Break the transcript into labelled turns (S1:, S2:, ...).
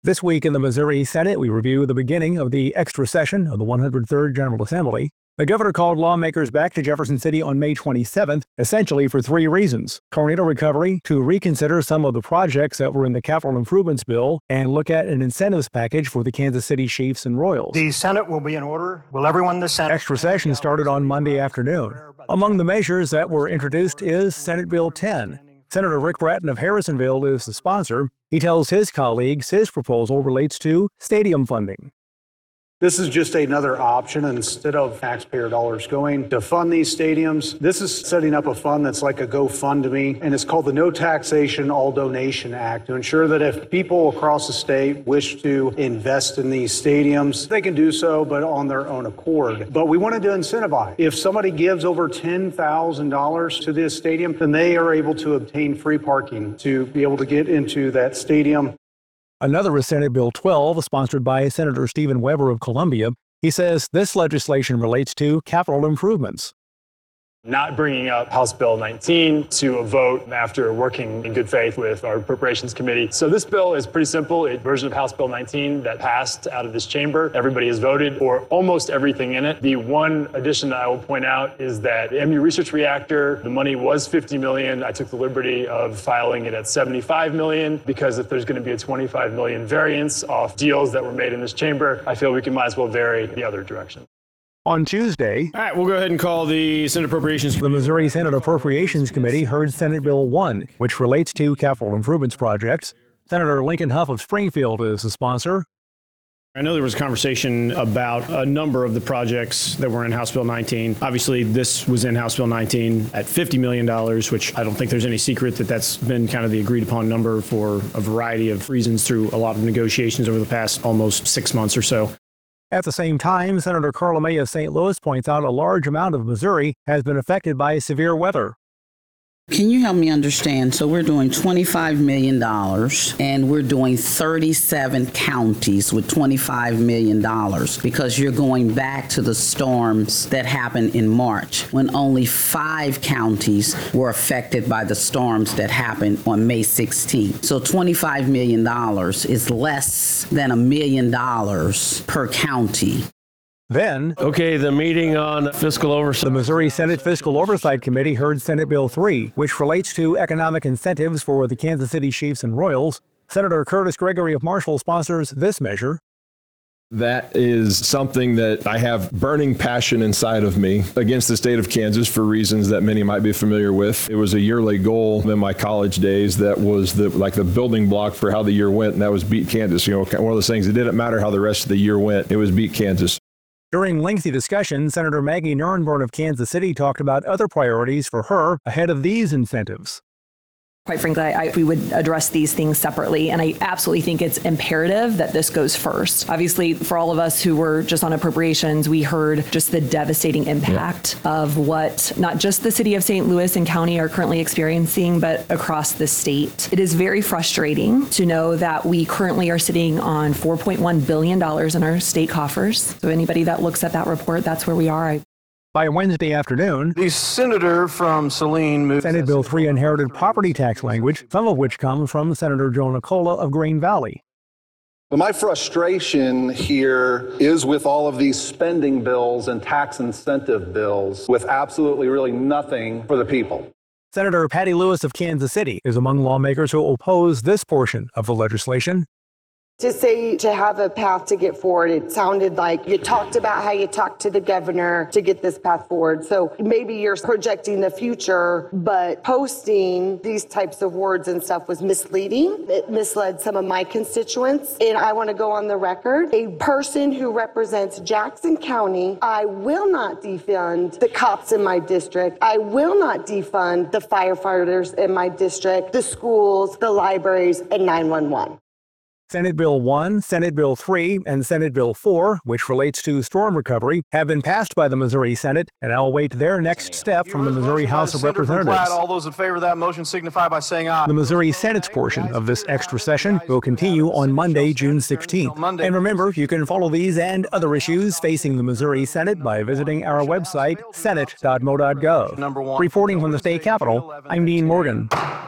S1: This week in the Missouri Senate, we review the beginning of the extra session of the 103rd General Assembly. The governor called lawmakers back to Jefferson City on May 27th, essentially for three reasons: tornado recovery, to reconsider some of the projects that were in the capital improvements bill, and look at an incentives package for the Kansas City Chiefs and Royals.
S2: The Senate will be in order. Will everyone in the Senate?
S1: Extra session started on Monday afternoon. Among the measures that were introduced is Senate Bill 10. Senator Rick Bratton of Harrisonville is the sponsor. He tells his colleagues his proposal relates to stadium funding.
S3: This is just another option. Instead of taxpayer dollars going to fund these stadiums, this is setting up a fund that's like a GoFundMe, and it's called the No Taxation All Donation Act, to ensure that if people across the state wish to invest in these stadiums, they can do so, but on their own accord. But we wanted to incentivize. If somebody gives over $10,000 to this stadium, then they are able to obtain free parking to be able to get into that stadium.
S1: Another is Senate Bill 12, sponsored by Senator Stephen Weber of Columbia. He says this legislation relates to capital improvements.
S4: Not bringing up House Bill 19 to a vote after working in good faith with our Appropriations Committee. So this bill is pretty simple. It's a version of House Bill 19 that passed out of this chamber. Everybody has voted for almost everything in it. The one addition that I will point out is that the MU Research Reactor, the money was $50 million. I took the liberty of filing it at $75 million because if there's going to be a $25 million variance off deals that were made in this chamber, I feel we might as well vary the other direction.
S1: On Tuesday,
S5: all right, we'll go ahead and call the Senate Appropriations.
S1: The Missouri Senate Appropriations Committee heard Senate Bill 1, which relates to capital improvements projects. Senator Lincoln Huff of Springfield is the sponsor.
S5: I know there was a conversation about a number of the projects that were in House Bill 19. Obviously, this was in House Bill 19 at $50 million, which I don't think there's any secret that that's been kind of the agreed upon number for a variety of reasons through a lot of negotiations over the past almost 6 months or so.
S1: At the same time, Senator Carla May of St. Louis points out a large amount of Missouri has been affected by severe weather.
S6: Can you help me understand? So we're doing $25 million and we're doing 37 counties with $25 million because you're going back to the storms that happened in March when only 5 counties were affected by the storms that happened on May 16th. So $25 million is less than $1 million per county.
S1: Then,
S7: the meeting on fiscal oversight.
S1: The Missouri Senate Fiscal Oversight Committee heard Senate Bill 3, which relates to economic incentives for the Kansas City Chiefs and Royals. Senator Curtis Gregory of Marshall sponsors this measure.
S8: That is something that I have burning passion inside of me against the state of Kansas for reasons that many might be familiar with. It was a yearly goal in my college days that was the building block for how the year went, and that was beat Kansas. You know, one of those things, it didn't matter how the rest of the year went, it was beat Kansas.
S1: During lengthy discussion, Senator Maggie Nirenborn of Kansas City talked about other priorities for her ahead of these incentives.
S9: Quite frankly, we would address these things separately, and I absolutely think it's imperative that this goes first. Obviously, for all of us who were just on appropriations, we heard just the devastating impact of what not just the city of St. Louis and county are currently experiencing, but across the state. It is very frustrating to know that we currently are sitting on $4.1 billion in our state coffers. So anybody that looks at that report, that's where we are.
S1: By Wednesday afternoon,
S2: The senator from Saline moved.
S1: Senate Bill 3 inherited property tax language, some of which comes from Senator Joe Nicola of Green Valley.
S10: But my frustration here is with all of these spending bills and tax incentive bills with absolutely really nothing for the people.
S1: Senator Patty Lewis of Kansas City is among lawmakers who oppose this portion of the legislation.
S11: To have a path to get forward, it sounded like you talked about how you talked to the governor to get this path forward. So maybe you're projecting the future, but posting these types of words and stuff was misleading. It misled some of my constituents. And I want to go on the record. A person who represents Jackson County, I will not defund the cops in my district. I will not defund the firefighters in my district, the schools, the libraries, and 911.
S1: Senate Bill 1, Senate Bill 3, and Senate Bill 4, which relates to storm recovery, have been passed by the Missouri Senate and now await their next step from the Missouri House of Representatives.
S2: All those in favor of that motion signify by saying aye.
S1: The Missouri Senate's portion of this extra session will continue on Monday, June 16th. And remember, you can follow these and other issues facing the Missouri Senate by visiting our website, senate.mo.gov. Reporting from the state capitol, I'm Dean Morgan.